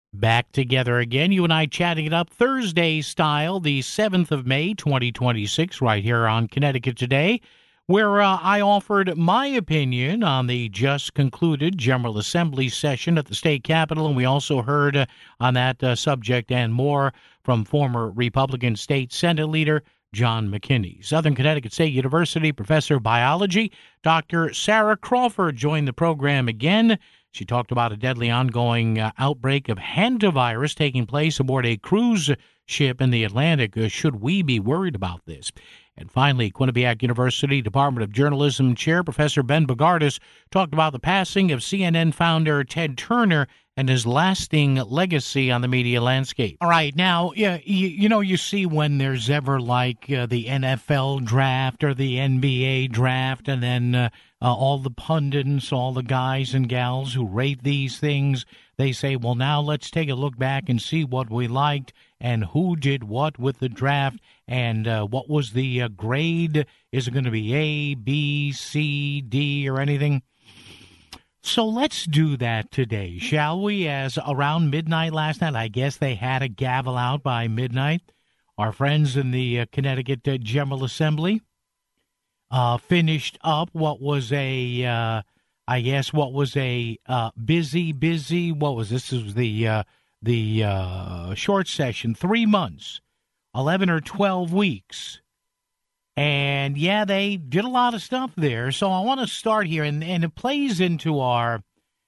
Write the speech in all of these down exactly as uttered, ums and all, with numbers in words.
Back together again, you and I chatting it up Thursday style, the seventh of May, twenty twenty-six, right here on Connecticut Today, where uh, I offered my opinion on the just concluded General Assembly session at the state capitol, and we also heard uh, on that uh, subject and more from former Republican State Senate Leader John McKinney. Southern Connecticut State University professor of biology, Doctor Sarah Crawford, joined the program again. She talked about a deadly ongoing uh, outbreak of hantavirus taking place aboard a cruise ship in the Atlantic. Uh, should we be worried about this? And finally, Quinnipiac University Department of Journalism Chair Professor Ben Bogardus talked about the passing of C N N founder Ted Turner and his lasting legacy on the media landscape. All right, now, yeah, you, you know, you see when there's ever like uh, the N F L draft or the N B A draft, and then uh, uh, all the pundits, all the guys and gals who rate these things, they say, well, now let's take a look back and see what we liked and who did what with the draft and uh, what was the uh, grade. Is it going to be A, B, C, D, or anything? So let's do that today, shall we? As around midnight last night, I guess they had a gavel out by midnight. Our friends in the uh, Connecticut uh, General Assembly uh, finished up what was a, uh, I guess, what was a uh, busy, busy, what was this? This was the, uh, the uh, short session, three months, eleven or twelve weeks. And, yeah, they did a lot of stuff there. So I want to start here, and, and it plays into our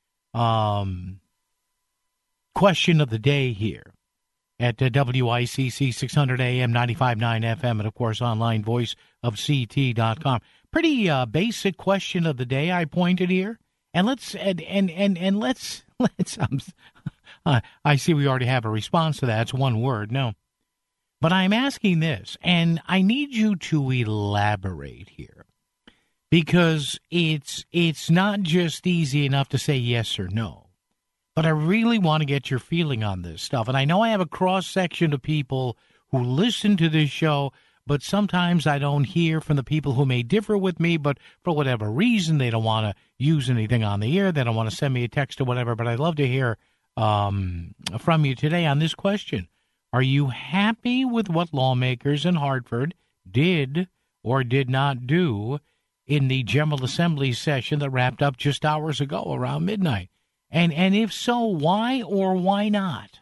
um, question of the day here at uh, W I C C six hundred A M, ninety-five point nine F M, and, of course, online, voice of C T dot com. Pretty uh, basic question of the day I pointed here. And let's, and, and, and, and let's, let's, um, uh, I see we already have a response to that. It's one word, no. But I'm asking this, and I need you to elaborate here, because it's it's not just easy enough to say yes or no, but I really want to get your feeling on this stuff. And I know I have a cross-section of people who listen to this show, but sometimes I don't hear from the people who may differ with me, but for whatever reason, they don't want to use anything on the air. They don't want to send me a text or whatever, but I'd love to hear um, from you today on this question. Are you happy with what lawmakers in Hartford did or did not do in the General Assembly session that wrapped up just hours ago around midnight? And and if so, why or why not?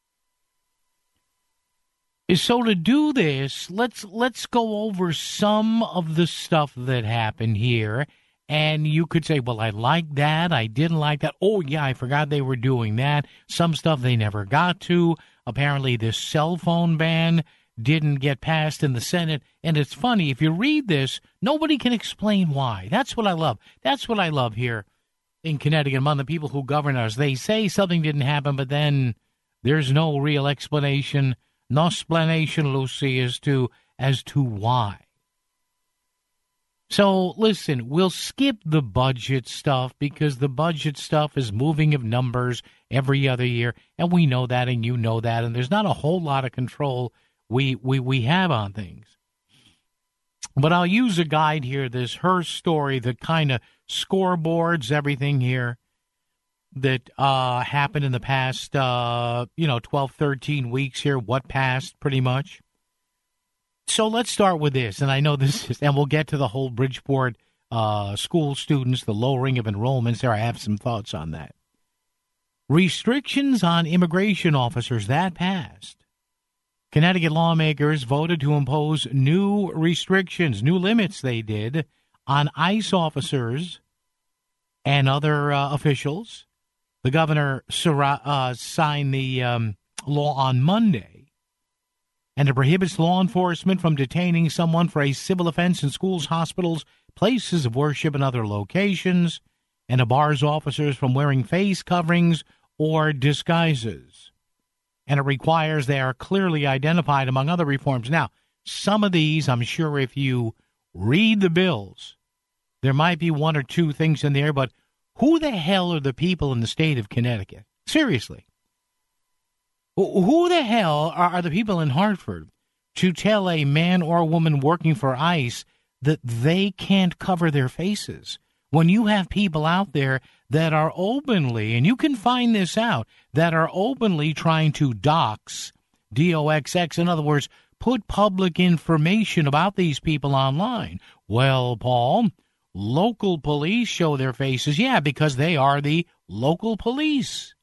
So to do this, let's let's go over some of the stuff that happened here. And you could say, well, I like that. I didn't like that. Oh, yeah, I forgot they were doing that. Some stuff they never got to. Apparently, this cell phone ban didn't get passed in the Senate. And it's funny, if you read this, nobody can explain why. That's what I love. That's what I love here in Connecticut among the people who govern us. They say something didn't happen, but then there's no real explanation, no explanation, Lucy, as to, as to why. So, listen, we'll skip the budget stuff because the budget stuff is moving of numbers every other year, and we know that, and you know that, and there's not a whole lot of control we we, we have on things. But I'll use a guide here, this her story that kind of scoreboards everything here that uh, happened in the past, uh, you know, twelve, thirteen weeks here, what passed pretty much. So let's start with this, and I know this is, and we'll get to the whole Bridgeport uh, school students, the lowering of enrollments there. I have some thoughts on that. Restrictions on immigration officers, that passed. Connecticut lawmakers voted to impose new restrictions, new limits they did, on ICE officers and other uh, officials. The governor uh, signed the um, law on Monday. And it prohibits law enforcement from detaining someone for a civil offense in schools, hospitals, places of worship, and other locations, and it bars officers from wearing face coverings or disguises. And it requires they are clearly identified, among other reforms. Now, some of these, I'm sure if you read the bills, there might be one or two things in there, but who the hell are the people in the state of Connecticut? Seriously. Who the hell are the people in Hartford to tell a man or woman working for ICE that they can't cover their faces when you have people out there that are openly, and you can find this out, that are openly trying to dox, D O X X, in other words, put public information about these people online. Well, Paul, local police show their faces, yeah, because they are the local police.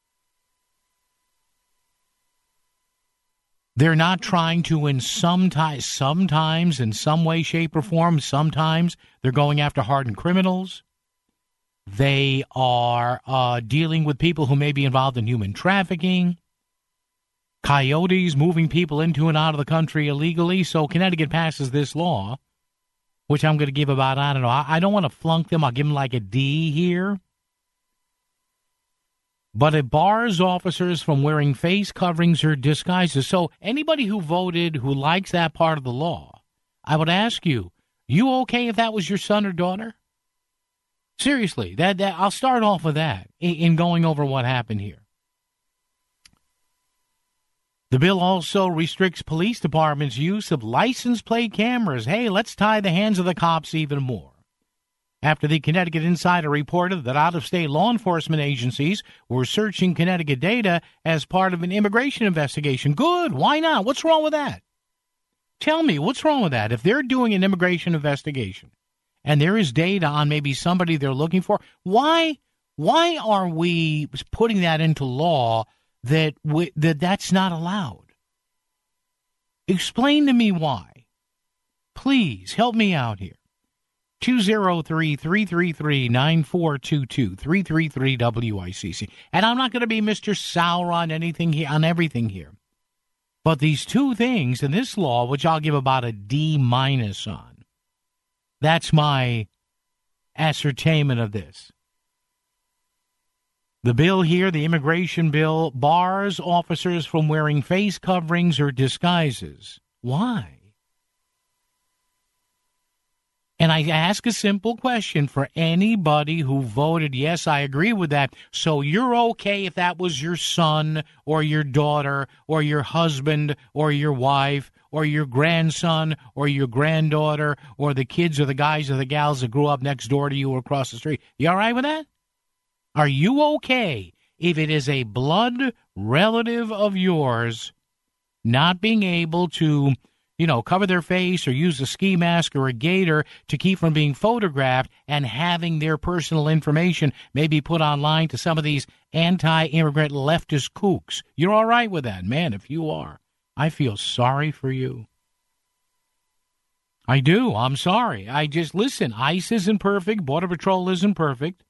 They're not trying to, in some t- sometimes, in some way, shape, or form, sometimes they're going after hardened criminals. They are uh, dealing with people who may be involved in human trafficking, coyotes moving people into and out of the country illegally. So Connecticut passes this law, which I'm going to give about, I don't know, I, I don't want to flunk them. I'll give them like a D here. But it bars officers from wearing face coverings or disguises. So anybody who voted who likes that part of the law, I would ask you, you okay if that was your son or daughter? Seriously, that, that I'll start off with that in, in going over what happened here. The bill also restricts police departments' use of license plate cameras. Hey, let's tie the hands of the cops even more. After the Connecticut Insider reported that out-of-state law enforcement agencies were searching Connecticut data as part of an immigration investigation. Good. Why not? What's wrong with that? Tell me, what's wrong with that? If they're doing an immigration investigation and there is data on maybe somebody they're looking for, why why are we putting that into law that we, that that's not allowed? Explain to me why. Please help me out here. two oh three, three three three, nine four two two, three three three W I C C. And I'm not going to be Mister Sour on anything here, on everything here. But these two things in this law, which I'll give about a D minus on, that's my ascertainment of this. The bill here, the immigration bill, bars officers from wearing face coverings or disguises. Why? And I ask a simple question for anybody who voted, yes, I agree with that. So you're okay if that was your son or your daughter or your husband or your wife or your grandson or your granddaughter or the kids or the guys or the gals that grew up next door to you or across the street. You all right with that? Are you okay if it is a blood relative of yours not being able to, you know, cover their face or use a ski mask or a gaiter to keep from being photographed and having their personal information maybe put online to some of these anti-immigrant leftist kooks? You're all right with that? Man, if you are, I feel sorry for you. I do. I'm sorry. I just, listen, ICE isn't perfect. Border Patrol isn't perfect.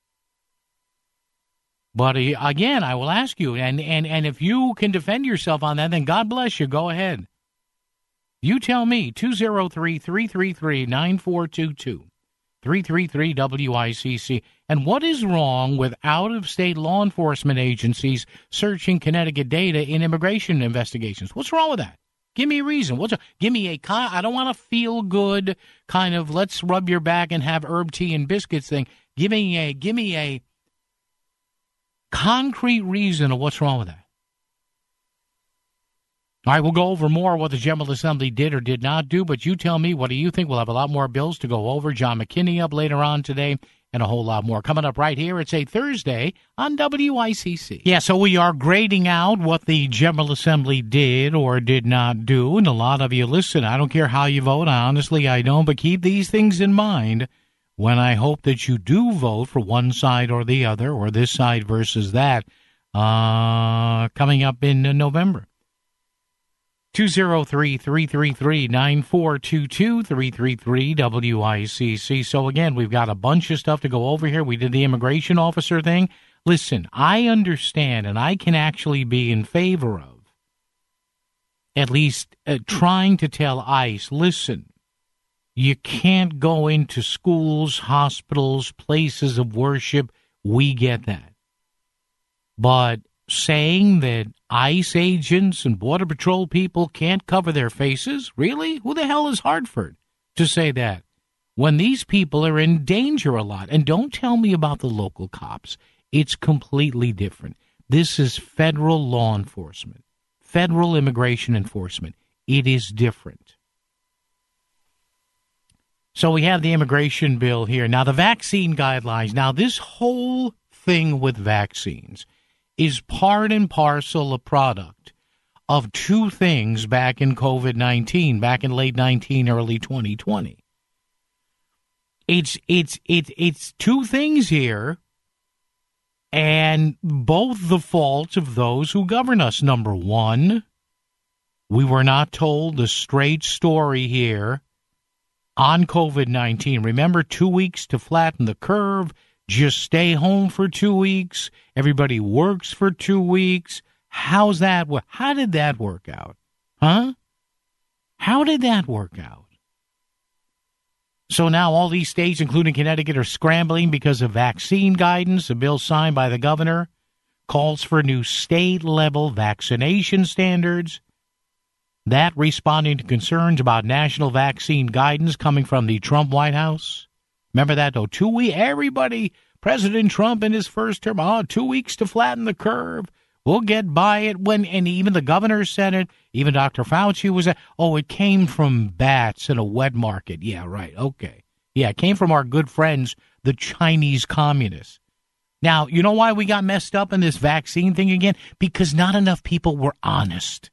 But uh, again, I will ask you, and, and, and if you can defend yourself on that, then God bless you. Go ahead. You tell me, two oh three, three three three, nine four two two, three three three W I C C. And what is wrong with out-of-state law enforcement agencies searching Connecticut data in immigration investigations? What's wrong with that? Give me a reason. What's a, give me a, I don't want a feel-good kind of let's rub your back and have herb tea and biscuits thing. Give me a, give me a concrete reason of what's wrong with that. All right, we'll go over more what the General Assembly did or did not do, but you tell me, what do you think? We'll have a lot more bills to go over. John McKinney up later on today, and a whole lot more. Coming up right here, it's a Thursday on W I C C. Yeah, so we are grading out what the General Assembly did or did not do, and a lot of you, listen, I don't care how you vote, honestly, I don't, but keep these things in mind when I hope that you do vote for one side or the other, or this side versus that, uh, coming up in uh, November. two oh three, three three three, nine four two two, three three three W I C C. So again, we've got a bunch of stuff to go over here. We did the immigration officer thing. Listen, I understand, and I can actually be in favor of at least uh, trying to tell ICE, listen, you can't go into schools, hospitals, places of worship. We get that. But saying that ICE agents and Border Patrol people can't cover their faces? Really? Who the hell is Hartford to say that? When these people are in danger a lot. And don't tell me about the local cops. It's completely different. This is federal law enforcement, federal immigration enforcement. It is different. So we have the immigration bill here. Now, the vaccine guidelines. Now, this whole thing with vaccines is part and parcel a product of two things back in COVID nineteen, back in late nineteen, early twenty twenty. It's it's it's it's two things here, and both the faults of those who govern us. Number one, we were not told the straight story here on COVID nineteen. Remember, two weeks to flatten the curve. Just stay home for two weeks. Everybody works for two weeks. How's that? How did that work out? Huh? How did that work out? So now all these states, including Connecticut, are scrambling because of vaccine guidance. A bill signed by the governor calls for new state-level vaccination standards. That responding to concerns about national vaccine guidance coming from the Trump White House. Remember that, though? Two weeks, everybody, President Trump in his first term, oh, two weeks to flatten the curve. We'll get by it. When, and even the governor said it. Even Doctor Fauci was, oh, it came from bats in a wet market. Yeah, right. Okay. Yeah, it came from our good friends, the Chinese communists. Now, you know why we got messed up in this vaccine thing again? Because not enough people were honest.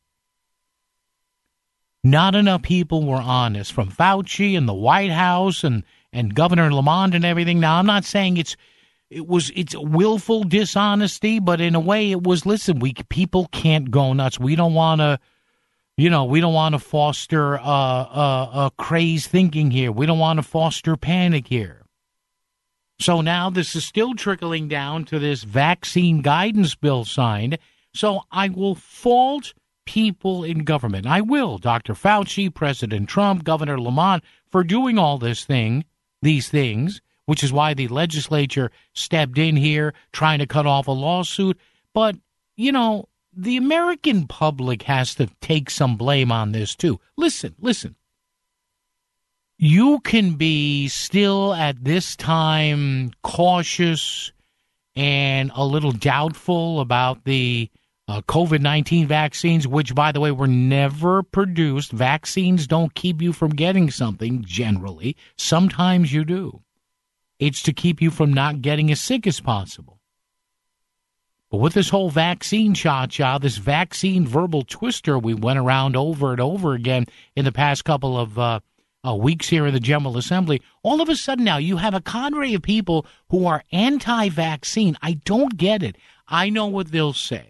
Not enough people were honest, from Fauci and the White House and, and Governor Lamont and everything. Now, I'm not saying it's it was it's willful dishonesty, but in a way it was, listen, we people can't go nuts. We don't want to, you know, we don't want to foster uh, uh, uh, crazed thinking here. We don't want to foster panic here. So now this is still trickling down to this vaccine guidance bill signed. So I will fault people in government. I will. Doctor Fauci, President Trump, Governor Lamont, for doing all this thing, these things, which is why the legislature stepped in here trying to cut off a lawsuit. But, you know, the American public has to take some blame on this, too. Listen, listen. You can be still at this time cautious and a little doubtful about the uh, COVID nineteen vaccines, which, by the way, were never produced. Vaccines don't keep you from getting something, generally. Sometimes you do. It's to keep you from not getting as sick as possible. But with this whole vaccine cha-cha, this vaccine verbal twister we went around over and over again in the past couple of uh, uh, weeks here in the General Assembly, all of a sudden now you have a cadre of people who are anti-vaccine. I don't get it. I know what they'll say.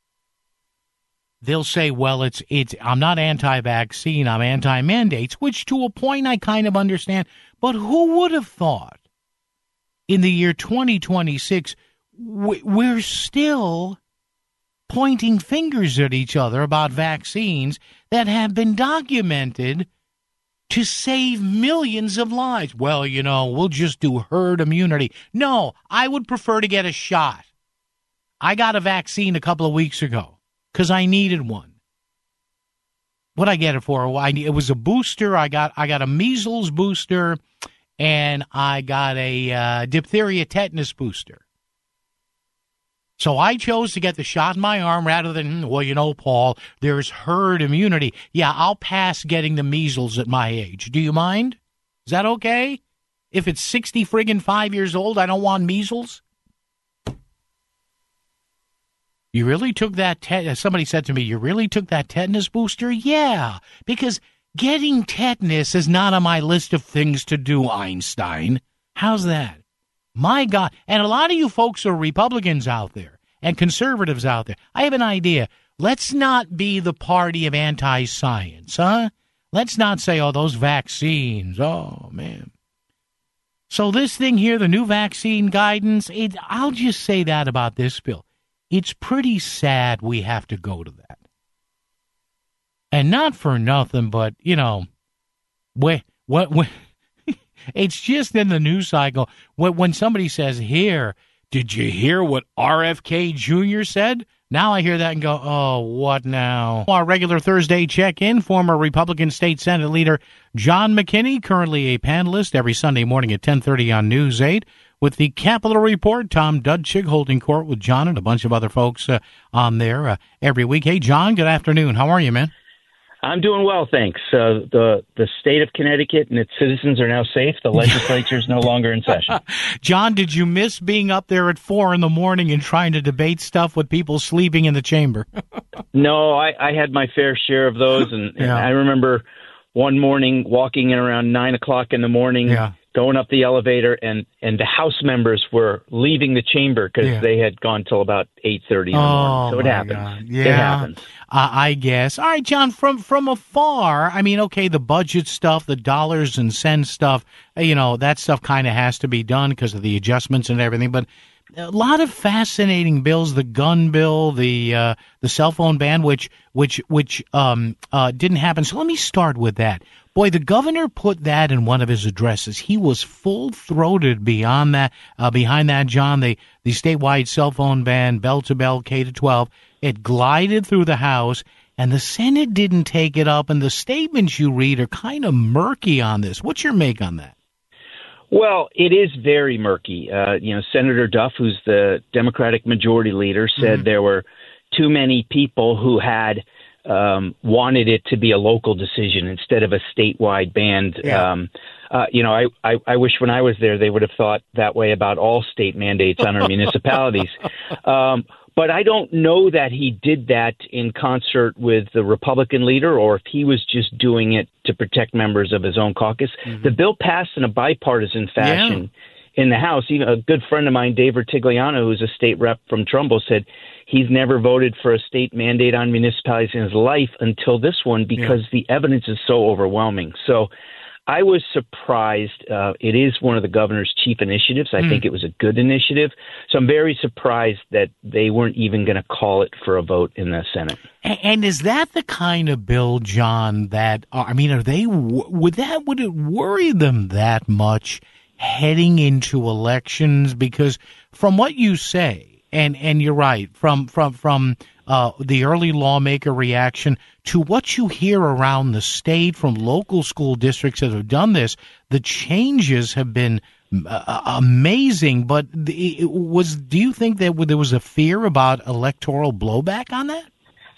They'll say, well, it's it's. I'm not anti-vaccine, I'm anti-mandates, which to a point I kind of understand. But who would have thought in the year twenty twenty-six, we're still pointing fingers at each other about vaccines that have been documented to save millions of lives? Well, you know, we'll just do herd immunity. No, I would prefer to get a shot. I got a vaccine a couple of weeks ago because I needed one. What'd I get it for? I, it was a booster. I got I got a measles booster, and I got a uh, diphtheria tetanus booster. So I chose to get the shot in my arm rather than, well, you know, Paul, there's herd immunity. Yeah, I'll pass getting the measles at my age. Do you mind? Is that okay? If it's sixty friggin' five years old, I don't want measles? You really took that, te- somebody said to me, you really took that tetanus booster? Yeah, because getting tetanus is not on my list of things to do, Einstein. How's that? My God. And a lot of you folks are Republicans out there and conservatives out there. I have an idea. Let's not be the party of anti-science, huh? Let's not say, oh, those vaccines. Oh, man. So this thing here, the new vaccine guidance, it, I'll just say that about this bill. It's pretty sad we have to go to that. And not for nothing, but, you know, what, what, what it's just in the news cycle. When somebody says, here, did you hear what R F K Junior said? Now I hear that and go, oh, what now? Our regular Thursday check-in, former Republican State Senate leader John McKinney, currently a panelist every Sunday morning at ten thirty on News eight. With the Capitol Report, Tom Dudchik holding court with John and a bunch of other folks uh, on there uh, every week. Hey, John, good afternoon. How are you, man? I'm doing well, thanks. Uh, the the state of Connecticut and its citizens are now safe. The legislature is no longer in session. John, did you miss being up there at four in the morning and trying to debate stuff with people sleeping in the chamber? No, I, I had my fair share of those, and, yeah. and I remember one morning walking in around nine o'clock in the morning. Yeah. Going up the elevator, and, and the House members were leaving the chamber because yeah. they had gone till about eight thirty in the oh, morning. So it happens. God. Yeah, it happens. Uh, I guess. All right, John, from, from afar, I mean, okay, the budget stuff, the dollars and cents stuff, you know, that stuff kind of has to be done because of the adjustments and everything. But a lot of fascinating bills, the gun bill, the uh, the cell phone ban, which which which um uh didn't happen. So let me start with that. Boy, the governor put that in one of his addresses. He was full-throated beyond that, uh, behind that, John. The the statewide cell phone ban, bell to bell, K to twelve, it glided through the House, and the Senate didn't take it up. And the statements you read are kind of murky on this. What's your make on that? Well, it is very murky. Uh, you know, Senator Duff, who's the Democratic Majority Leader, said mm-hmm. there were too many people who had um, wanted it to be a local decision instead of a statewide ban. Yeah. Um, uh, you know, I, I, I wish when I was there they would have thought that way about all state mandates on our municipalities. Um, But I don't know that he did that in concert with the Republican leader or if he was just doing it to protect members of his own caucus. Mm-hmm. The bill passed in a bipartisan fashion yeah. in the House. Even a good friend of mine, Dave Retigliano, who's a state rep from Trumbull, said he's never voted for a state mandate on municipalities in his life until this one because yeah. the evidence is so overwhelming. So I was surprised. Uh, it is one of the governor's chief initiatives. I mm. think it was a good initiative. So I'm very surprised that they weren't even going to call it for a vote in the Senate. And, and is that the kind of bill, John, that, uh, I mean, are they, would that, would it worry them that much heading into elections? Because from what you say, and, and you're right, from, from, from, Uh, the early lawmaker reaction to what you hear around the state from local school districts that have done this, the changes have been uh, amazing. But the, it was, do you think that there was a fear about electoral blowback on that?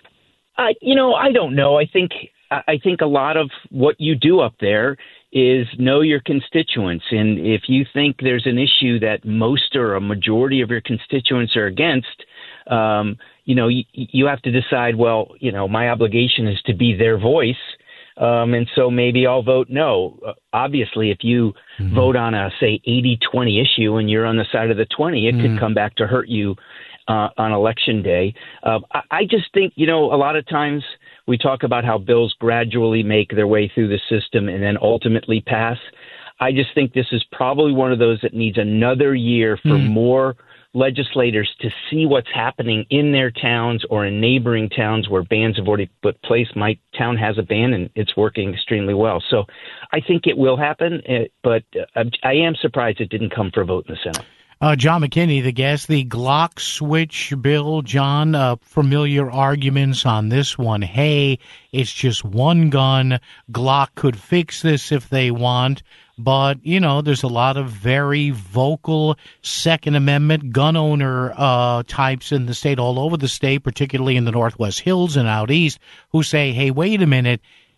Uh, you know, I don't know. I think I think a lot of what you do up there is know your constituents. And if you think there's an issue that most or a majority of your constituents are against, um, you know, you, you have to decide, well, you know, my obligation is to be their voice. Um, and so maybe I'll vote no. Uh, obviously, if you mm-hmm. vote on a, say, eighty twenty issue and you're on the side of the twenty, it mm-hmm. could come back to hurt you uh, on election day. Uh, I, I just think, you know, a lot of times we talk about how bills gradually make their way through the system and then ultimately pass. I just think this is probably one of those that needs another year for mm-hmm. more legislators to see what's happening in their towns or in neighboring towns where bans have already put place. My town has a ban and it's working extremely well. So I think it will happen, but I am surprised it didn't come for a vote in the Senate. Uh, John McKinney, the guest, the Glock switch bill. John, uh, familiar arguments on this one. Hey, it's just one gun. Glock could fix this if they want. But, you know, there's a lot of very vocal Second Amendment gun owner uh, types in the state, all over the state, particularly in the Northwest Hills and out east, who say, hey, wait a minute.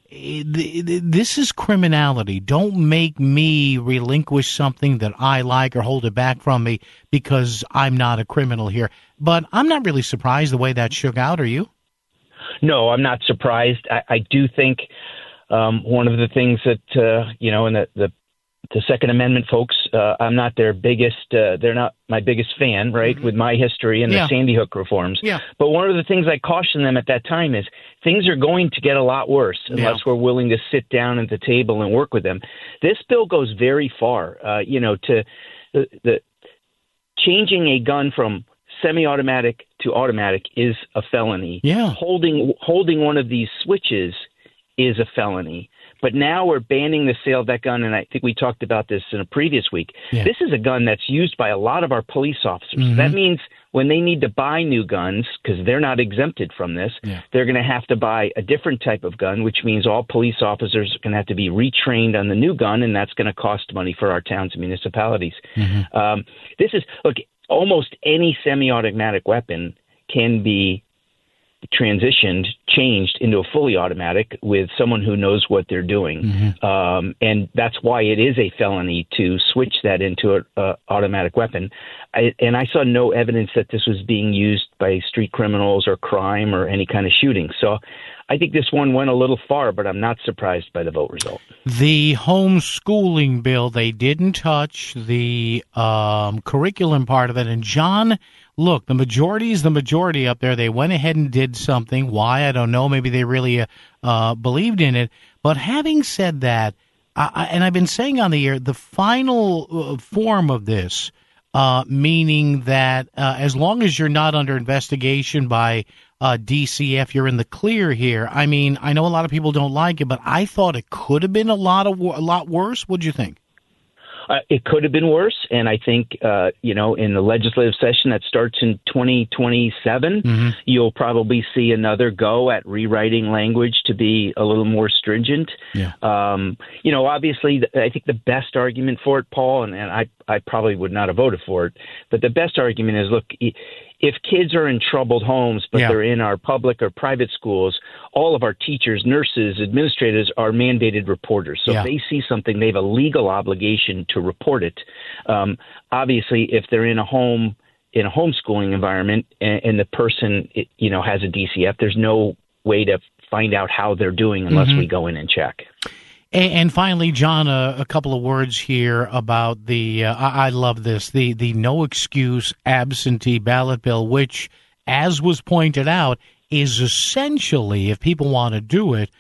This is criminality. Don't make me relinquish something that I like or hold it back from me because I'm not a criminal here. But I'm not really surprised the way that shook out. Are you? No, I'm not surprised. I, I do think um, one of the things that, uh, you know, in the, the The Second Amendment folks, uh, I'm not their biggest, uh, they're not my biggest fan, right, mm-hmm. with my history and yeah. the Sandy Hook reforms. Yeah. But one of the things I cautioned them at that time is things are going to get a lot worse unless yeah. we're willing to sit down at the table and work with them. This bill goes very far, uh, you know, to the, the changing a gun from semi-automatic to automatic is a felony. Yeah. Holding, holding one of these switches is a felony. But now we're banning the sale of that gun, and I think we talked about this in a previous week. Yeah. This is a gun that's used by a lot of our police officers. Mm-hmm. That means when they need to buy new guns, because they're not exempted from this, yeah. they're going to have to buy a different type of gun, which means all police officers are going to have to be retrained on the new gun, and that's going to cost money for our towns and municipalities. Mm-hmm. Um, this is, look, almost any semi-automatic weapon can be transitioned, changed into a fully automatic with someone who knows what they're doing. Mm-hmm. Um, and that's why it is a felony to switch that into an uh, automatic weapon. I, and I saw no evidence that this was being used by street criminals or crime or any kind of shooting. So I think this one went a little far, but I'm not surprised by the vote result. The homeschooling bill, they didn't touch the um, curriculum part of it. And John, look, the majority is the majority up there. They went ahead and did something. Why? I don't know. Maybe they really uh, uh, believed in it. But having said that, I, I, and I've been saying on the air, the final uh, form of this, uh, meaning that uh, as long as you're not under investigation by uh, D C F, you're in the clear here. I mean, I know a lot of people don't like it, but I thought it could have been a lot of a lot worse. What'd you think? Uh, it could have been worse, and I think, uh, you know, in the legislative session that starts in twenty twenty-seven, mm-hmm. you'll probably see another go at rewriting language to be a little more stringent. Yeah. Um, you know, obviously, I think the best argument for it, Paul, and, and I, I probably would not have voted for it, but the best argument is, look, if kids are in troubled homes, but yeah. they're in our public or private schools, all of our teachers, nurses, administrators are mandated reporters. So yeah. if they see something, they have a legal obligation to report it. Um, obviously, if they're in a home, in a homeschooling environment, and, and the person, you know, has a D C F, there's no way to find out how they're doing unless mm-hmm. we go in and check. And finally, John, uh, a couple of words here about the, uh, I-, I love this, the, the no excuse absentee ballot bill, which, as was pointed out, is essentially, if people want to do it,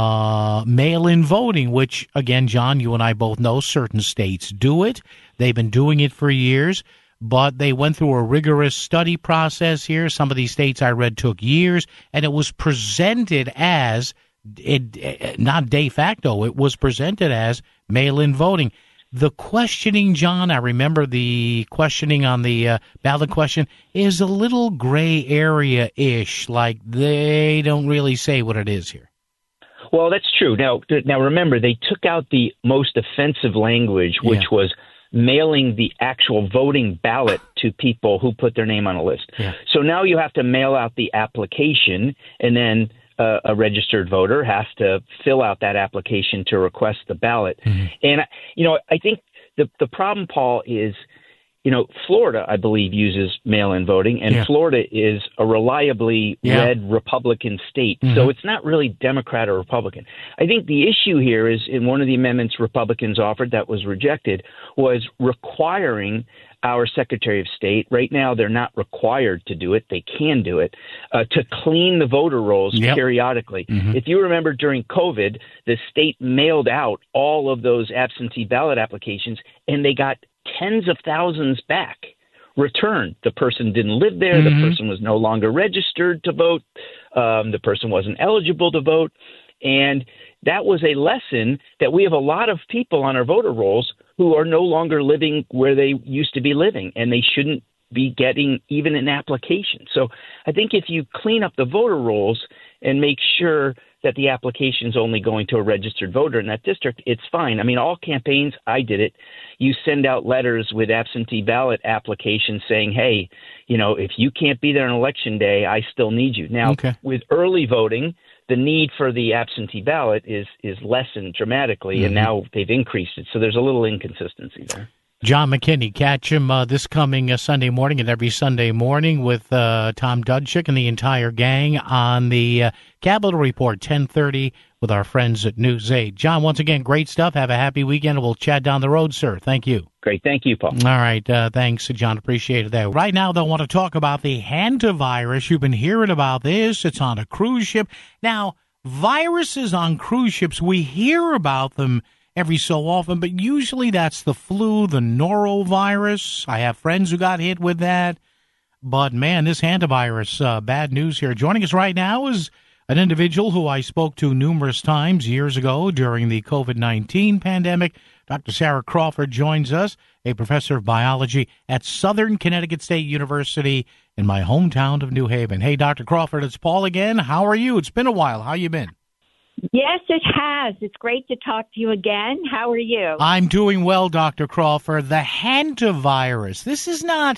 uh, mail-in voting, which, again, John, you and I both know certain states do it. They've been doing it for years, but they went through a rigorous study process here. Some of these states I read took years, and it was presented as It, it not de facto, it was presented as mail-in voting. The questioning, John, I remember the questioning on the uh, ballot question, is a little gray area-ish, like they don't really say what it is here. Well, that's true. Now, now remember, they took out the most offensive language, which yeah. was mailing the actual voting ballot to people who put their name on a list. Yeah. So now you have to mail out the application, and then Uh, a registered voter has to fill out that application to request the ballot. Mm-hmm. And, you know, I think the the problem, Paul, is, you know, Florida, I believe, uses mail-in voting, and yeah. Florida is a reliably yeah. red Republican state. Mm-hmm. So it's not really Democrat or Republican. I think the issue here is, in one of the amendments Republicans offered that was rejected, was requiring our Secretary of State, right now they're not required to do it, they can do it, uh, to clean the voter rolls yep. periodically. Mm-hmm. If you remember, during COVID, the state mailed out all of those absentee ballot applications, and they got tens of thousands back returned. The person didn't live there, mm-hmm. the person was no longer registered to vote, um, the person wasn't eligible to vote, and that was a lesson that we have a lot of people on our voter rolls who are no longer living where they used to be living, and they shouldn't be getting even an application. So I think if you clean up the voter rolls and make sure that the application is only going to a registered voter in that district, it's fine. I mean, all campaigns, I did it. You send out letters with absentee ballot applications saying, hey, you know, if you can't be there on election day, I still need you. Now, okay. with early voting, the need for the absentee ballot is is lessened dramatically, mm-hmm. and now they've increased it. So there's a little inconsistency there. John McKinney, catch him uh, this coming uh, Sunday morning and every Sunday morning with uh, Tom Dudchik and the entire gang on the uh, Capitol Report, ten thirty, with our friends at News eight. John, once again, great stuff. Have a happy weekend, and we'll chat down the road, sir. Thank you. Great. Thank you, Paul. All right. Uh, thanks, John. Appreciate that. Right now, they'll want to talk about the hantavirus. You've been hearing about this. It's on a cruise ship. Now, viruses on cruise ships, we hear about them every so often, but usually that's the flu, the norovirus. I have friends who got hit with that. But, man, this hantavirus, uh, bad news here. Joining us right now is an individual who I spoke to numerous times years ago during the covid nineteen pandemic. Doctor Sarah Crawford joins us, a professor of biology at Southern Connecticut State University in my hometown of New Haven. Hey, Doctor Crawford, it's Paul again. How are you? It's been a while. How you been? Yes, it has. It's great to talk to you again. How are you? I'm doing well, Doctor Crawford. The hantavirus. This is not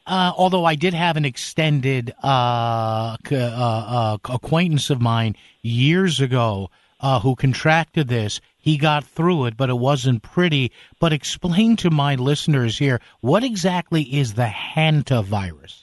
Uh, although I did have an extended uh, c- uh, uh, acquaintance of mine years ago uh, who contracted this. He got through it, but it wasn't pretty. But explain to my listeners here, what exactly is the hantavirus?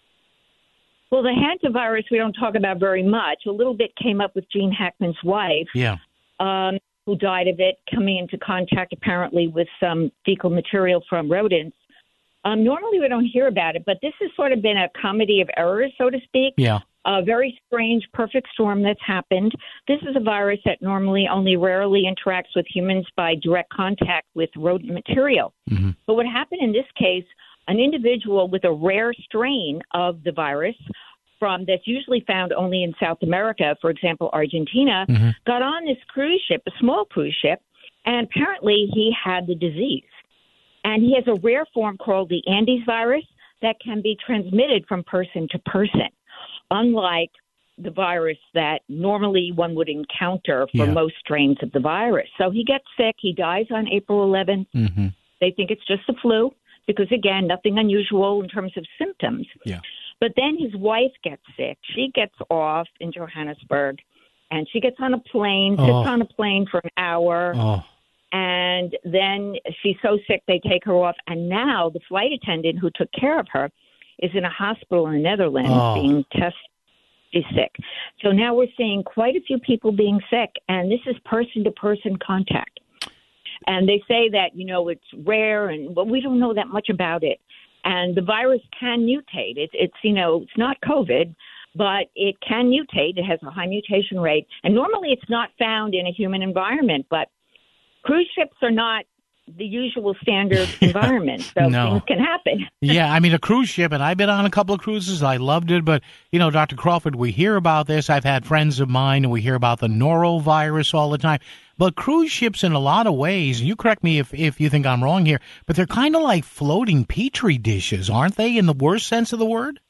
Well, the hantavirus we don't talk about very much. A little bit came up with Gene Hackman's wife, Yeah. um, who died of it, coming into contact apparently with some fecal material from rodents. Um, normally we don't hear about it, but this has sort of been a comedy of errors, so to speak. Yeah. A very strange perfect storm that's happened. This is a virus that normally only rarely interacts with humans by direct contact with rodent material. Mm-hmm. But what happened in this case, an individual with a rare strain of the virus from that's usually found only in South America, for example, Argentina, Mm-hmm. got on this cruise ship, a small cruise ship, and apparently he had the disease. And he has a rare form called the Andes virus that can be transmitted from person to person, unlike the virus that normally one would encounter for Yeah. most strains of the virus. So he gets sick. He dies on April eleventh. Mm-hmm. They think it's just the flu because, again, nothing unusual in terms of symptoms. Yeah. But then his wife gets sick. She gets off in Johannesburg, and she gets on a plane, sits Oh. on a plane for an hour. Oh. And then she's so sick they take her off. And now the flight attendant who took care of her is in a hospital in the Netherlands Oh. being tested. She's sick. So now we're seeing quite a few people being sick, and this is person-to-person contact. And they say that, you know, it's rare, and but we don't know that much about it. And the virus can mutate. It's, it's you know, it's not COVID, but it can mutate. It has a high mutation rate. And normally it's not found in a human environment, but cruise ships are not the usual standard environment, so No. things can happen. Yeah, I mean, a cruise ship, and I've been on a couple of cruises. I loved it. But, you know, Doctor Crawford, we hear about this. I've had friends of mine, and we hear about the norovirus all the time. But cruise ships, in a lot of ways, you correct me if, if you think I'm wrong here, but they're kind of like floating petri dishes, aren't they, in the worst sense of the word?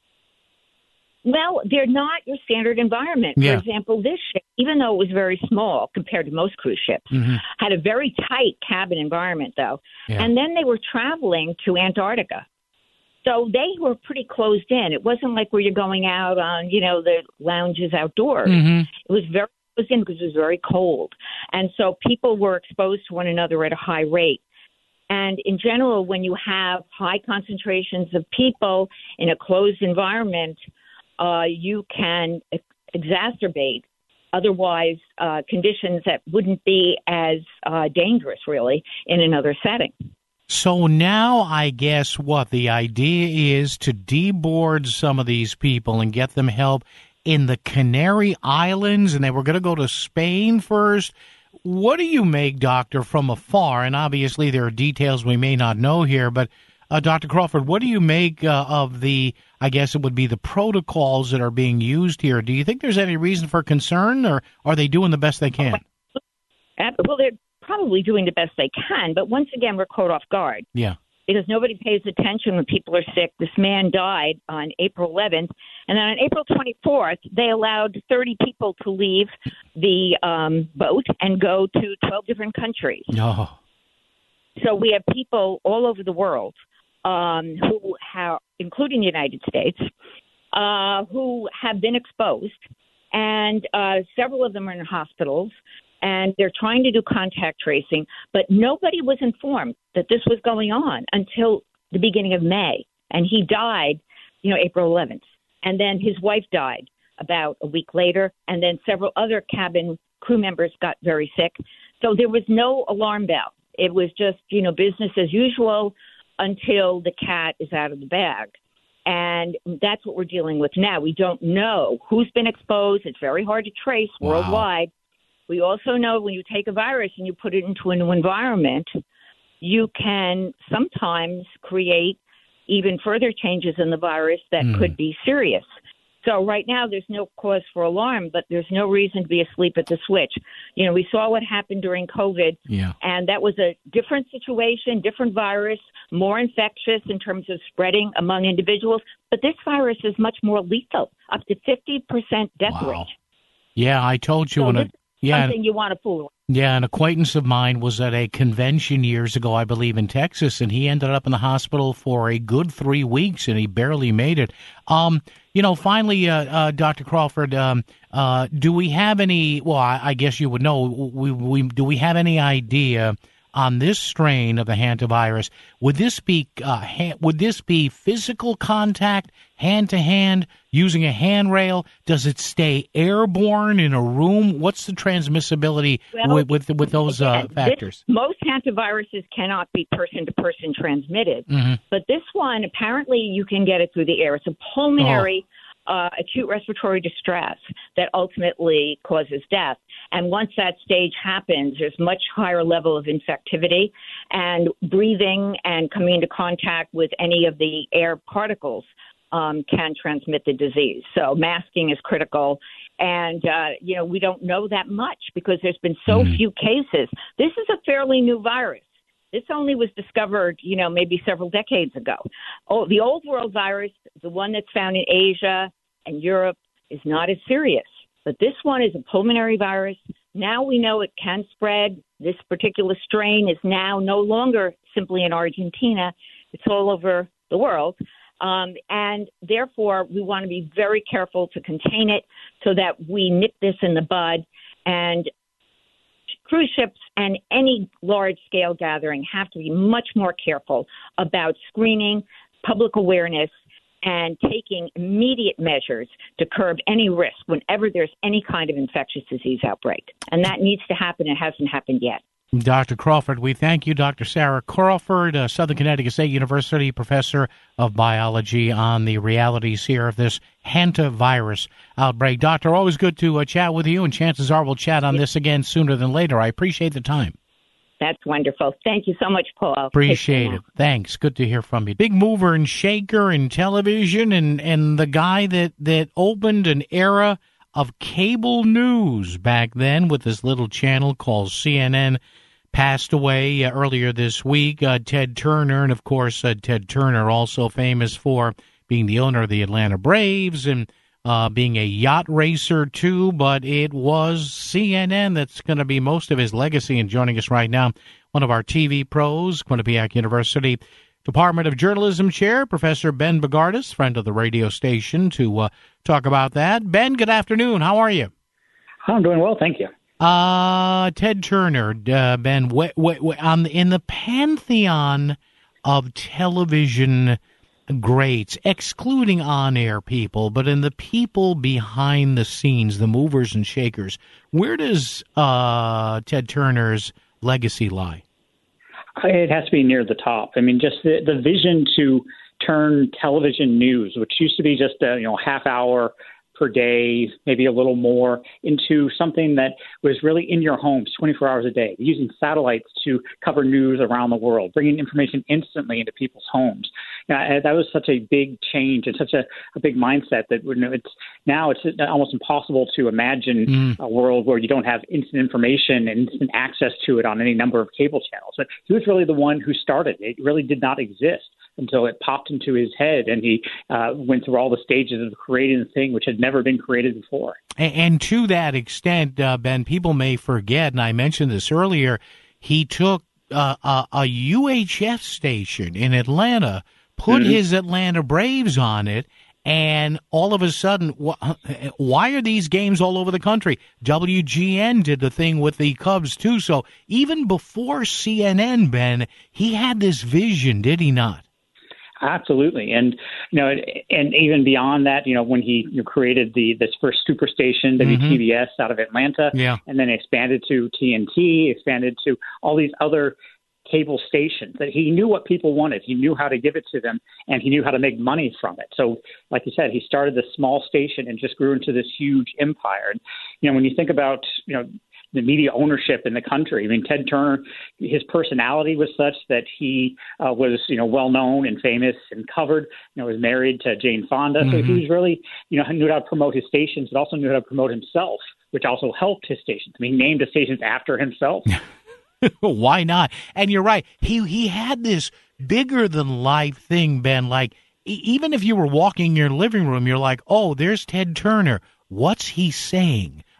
Well, they're not your standard environment. Yeah. For example, this ship, even though it was very small compared to most cruise ships, Mm-hmm. had a very tight cabin environment, though. Yeah. And then they were traveling to Antarctica. So they were pretty closed in. It wasn't like where you're going out on, you know, the lounges outdoors. Mm-hmm. It was very closed in because it was very cold. And so people were exposed to one another at a high rate. And in general, when you have high concentrations of people in a closed environment, uh, you can ex- exacerbate otherwise uh, conditions that wouldn't be as uh, dangerous, really, in another setting. So now I guess what the idea is to deboard some of these people and get them help in the Canary Islands, and they were going to go to Spain first. What do you make, Doctor, from afar? And obviously there are details we may not know here, but uh, Doctor Crawford, what do you make uh, of the, I guess it would be the protocols that are being used here? Do you think there's any reason for concern, or are they doing the best they can? Uh, Well, they're probably doing the best they can, but once again, we're caught off guard. Yeah. Because nobody pays attention when people are sick. This man died on April eleventh, and then on April twenty-fourth, they allowed thirty people to leave the um, boat and go to twelve different countries. Oh. So we have people all over the world um, who have, including the United States, uh, who have been exposed, and uh, several of them are in hospitals. And they're trying to do contact tracing, but nobody was informed that this was going on until the beginning of May. And he died, you know, April eleventh. And then his wife died about a week later. And then several other cabin crew members got very sick. So there was no alarm bell. It was just, you know, business as usual until the cat is out of the bag. And that's what we're dealing with now. We don't know who's been exposed. It's very hard to trace Wow. worldwide. We also know when you take a virus and you put it into a new environment, you can sometimes create even further changes in the virus that Mm. could be serious. So right now there's no cause for alarm, but there's no reason to be asleep at the switch. You know, we saw what happened during COVID, Yeah. and that was a different situation, different virus, more infectious in terms of spreading among individuals. But this virus is much more lethal, up to fifty percent death Wow. rate. Yeah, I told you So when this it, yeah, Something you want to fool around Yeah, an acquaintance of mine was at a convention years ago, I believe, in Texas, and he ended up in the hospital for a good three weeks, and he barely made it. Um, you know, finally, uh, uh, Doctor Crawford, um, uh, do we have any? Well, I, I guess you would know. We, we do we have any idea on this strain of the hantavirus? Would this be uh, ha- would this be physical contact, hand to hand, using a handrail? Does it stay airborne in a room? What's the transmissibility well, with, with with those uh, again, factors? This, most hantaviruses cannot be person to person transmitted, Mm-hmm. but this one apparently you can get it through the air. It's a pulmonary. Oh. Uh, acute respiratory distress that ultimately causes death. And once that stage happens, there's much higher level of infectivity, and breathing and coming into contact with any of the air particles um, can transmit the disease. So masking is critical. And, uh, you know, we don't know that much because there's been so mm. few cases. This is a fairly new virus. This only was discovered, you know, maybe several decades ago. Oh, the old world virus, the one that's found in Asia and Europe, is not as serious. But this one is a pulmonary virus. Now we know it can spread. This particular strain is now no longer simply in Argentina. It's all over the world. Um, and therefore, we want to be very careful to contain it so that we nip this in the bud. And cruise ships and any large-scale gathering have to be much more careful about screening, public awareness, and taking immediate measures to curb any risk whenever there's any kind of infectious disease outbreak. And that needs to happen. It hasn't happened yet. Doctor Crawford, we thank you. Doctor Sarah Crawford, uh, Southern Connecticut State University professor of biology, on the realities here of this hantavirus outbreak. Doctor, always good to uh, chat with you, and chances are we'll chat on this again sooner than later. I appreciate the time. That's wonderful. Thank you so much, Paul. Appreciate it. Thanks. Good to hear from you. Big mover and shaker in television, and, and the guy that, that opened an era of cable news back then with this little channel called C N N, passed away uh, earlier this week. Uh, Ted Turner, and of course, uh, Ted Turner, also famous for being the owner of the Atlanta Braves and uh, being a yacht racer too. But it was C N N that's going to be most of his legacy. And joining us right now, one of our T V pros, Quinnipiac University Department of Journalism Chair, Professor Ben Bogardus, friend of the radio station, to uh, talk about that. Ben, good afternoon. How are you? I'm doing well, thank you. Uh, Ted Turner, uh, Ben, wh- wh- wh- on, in the pantheon of television greats, excluding on-air people, but in the people behind the scenes, the movers and shakers, where does uh, Ted Turner's legacy lie? It has to be near the top. I mean, just the, the vision to turn television news, which used to be just a you know half hour per day, maybe a little more, into something that was really in your homes twenty-four hours a day, using satellites to cover news around the world, bringing information instantly into people's homes. You know, that was such a big change and such a, a big mindset that you know, it's now it's almost impossible to imagine mm. a world where you don't have instant information and instant access to it on any number of cable channels. But he was really the one who started it. It really did not exist until it popped into his head, and he uh, went through all the stages of creating the thing which had never been created before. And, and to that extent, uh, Ben, people may forget, and I mentioned this earlier, he took uh, a, a U H F station in Atlanta, put mm-hmm. his Atlanta Braves on it, and all of a sudden, wh- why are these games all over the country? W G N did the thing with the Cubs, too. So even before C N N, Ben, he had this vision, did he not? Absolutely. And, you know, and even beyond that, you know, when he you know, created the this first superstation, W T B S, mm-hmm. out of Atlanta, yeah. and then expanded to T N T, expanded to all these other cable stations, that he knew what people wanted. He knew how to give it to them, and he knew how to make money from it. So, like you said, he started this small station and just grew into this huge empire. And, you know, when you think about, you know, the media ownership in the country. I mean, Ted Turner, his personality was such that he uh, was, you know, well known and famous and covered. You know, was married to Jane Fonda, mm-hmm. so he was really, you know, knew how to promote his stations, but also knew how to promote himself, which also helped his stations. I mean, he named the stations after himself. Why not? And you're right. He he had this bigger than life thing, Ben. Like e- even if you were walking in your living room, you're like, oh, there's Ted Turner. What's he saying?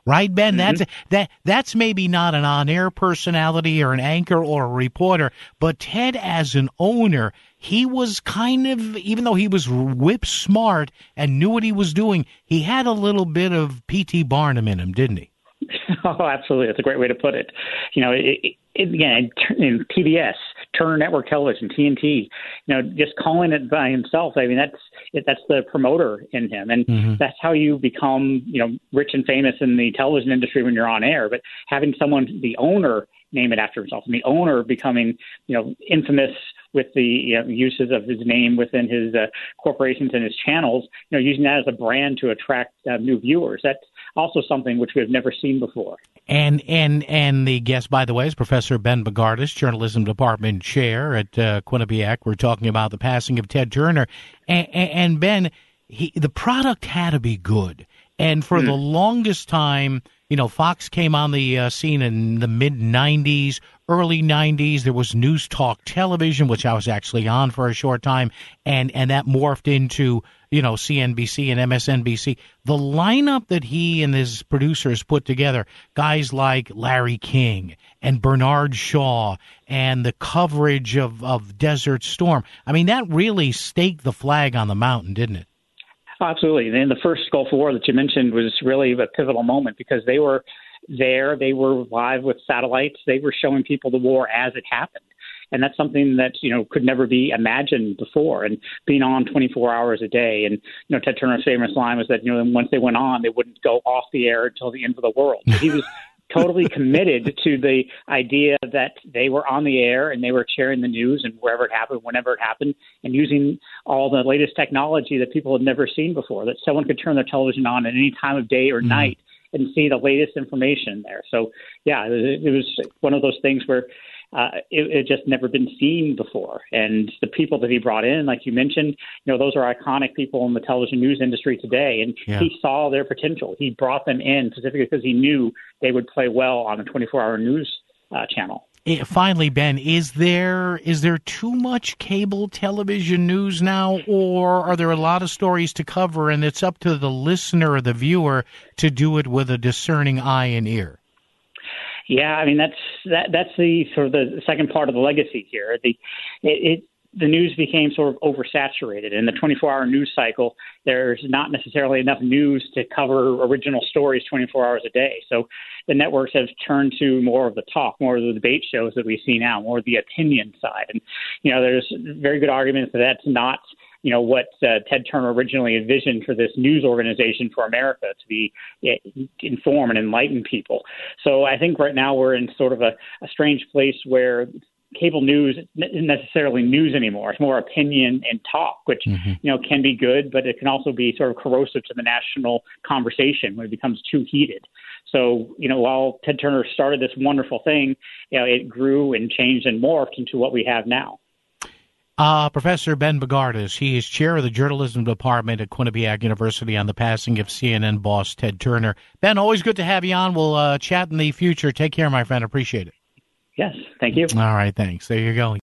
Right, Ben? Mm-hmm. That's that. That's maybe not an on-air personality or an anchor or a reporter, but Ted, as an owner, he was kind of, even though he was whip smart and knew what he was doing, he had a little bit of P T. Barnum in him, didn't he? Oh, absolutely. That's a great way to put it. You know, it, it, again, in T B S, Turner Network Television, T N T, you know, just calling it by himself. I mean, that's it, that's the promoter in him. And mm-hmm. that's how you become, you know, rich and famous in the television industry when you're on air. But having someone, the owner, name it after himself, and the owner becoming, you know, infamous with the you know, uses of his name within his uh, corporations and his channels, you know, using that as a brand to attract uh, new viewers. That's also something which we have never seen before. And and and the guest, by the way, is Professor Ben Bogardus, Journalism Department Chair at uh, Quinnipiac. We're talking about the passing of Ted Turner. And, and Ben, he, the product had to be good. And for mm. the longest time, you know, Fox came on the uh, scene in the mid nineties, early nineties. There was News Talk Television, which I was actually on for a short time, and, and that morphed into, you know, C N B C and M S N B C. The lineup that he and his producers put together, guys like Larry King and Bernard Shaw, and the coverage of, of Desert Storm, I mean, that really staked the flag on the mountain, didn't it? Absolutely. And the first Gulf War that you mentioned was really a pivotal moment because they were there. They were live with satellites. They were showing people the war as it happened. And that's something that, you know, could never be imagined before. And being on twenty-four hours a day. And, you know, Ted Turner's famous line was that, you know, once they went on, they wouldn't go off the air until the end of the world. But he was totally committed to the idea that they were on the air and they were sharing the news and wherever it happened, whenever it happened, and using all the latest technology that people had never seen before, that someone could turn their television on at any time of day or mm-hmm. night and see the latest information there. So, yeah, it, it was one of those things where Uh, it, it just never been seen before. And the people that he brought in, like you mentioned, you know, those are iconic people in the television news industry today. And yeah. he saw their potential. He brought them in specifically because he knew they would play well on a twenty-four hour news uh, channel. It, finally, Ben, is there is there too much cable television news now, or are there a lot of stories to cover and it's up to the listener or the viewer to do it with a discerning eye and ear? Yeah, I mean, that's that. That's the sort of the second part of the legacy here. The it, it the news became sort of oversaturated. In the twenty-four hour news cycle, there's not necessarily enough news to cover original stories twenty-four hours a day. So the networks have turned to more of the talk, more of the debate shows that we see now, more of the opinion side. And, you know, there's very good arguments that that's not, you know, what uh, Ted Turner originally envisioned for this news organization for America, to be uh, inform and enlighten people. So I think right now we're in sort of a, a strange place where cable news isn't necessarily news anymore. It's more opinion and talk, which, mm-hmm. you know, can be good, but it can also be sort of corrosive to the national conversation when it becomes too heated. So, you know, while Ted Turner started this wonderful thing, you know, it grew and changed and morphed into what we have now. Uh, Professor Ben Bogardus, he is chair of the journalism department at Quinnipiac University, on the passing of C N N boss Ted Turner. Ben, always good to have you on. We'll uh, chat in the future. Take care, my friend. Appreciate it. Yes, thank you. All right, thanks. There you go.